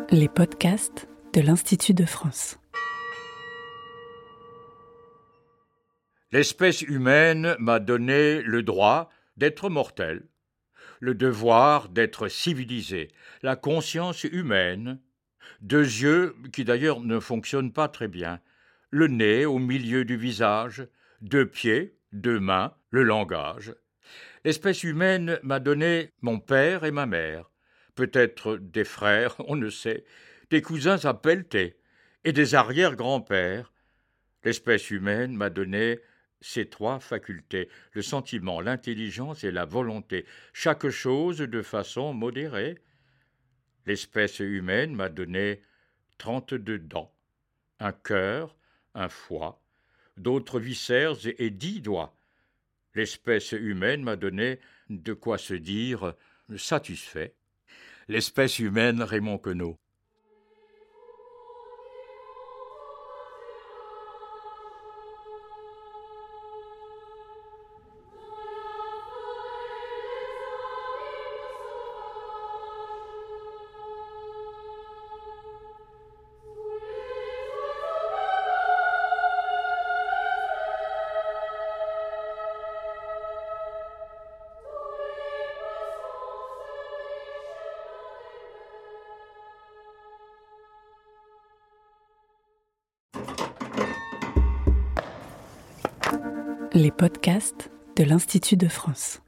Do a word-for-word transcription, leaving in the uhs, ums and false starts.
Les podcasts de l'Institut de France. L'espèce humaine m'a donné le droit d'être mortel, le devoir d'être civilisé, la conscience humaine, deux yeux qui d'ailleurs ne fonctionnent pas très bien, le nez au milieu du visage, deux pieds, deux mains, le langage. L'espèce humaine m'a donné mon père et ma mère, peut-être des frères, on ne sait, des cousins à pelleter et des arrière-grands-pères. L'espèce humaine m'a donné ces trois facultés, le sentiment, l'intelligence et la volonté, chaque chose de façon modérée. L'espèce humaine m'a donné trente-deux dents, un cœur, un foie, d'autres viscères et dix doigts. L'espèce humaine m'a donné de quoi se dire satisfait. L'espèce humaine, Raymond Queneau. Les podcasts de l'Institut de France.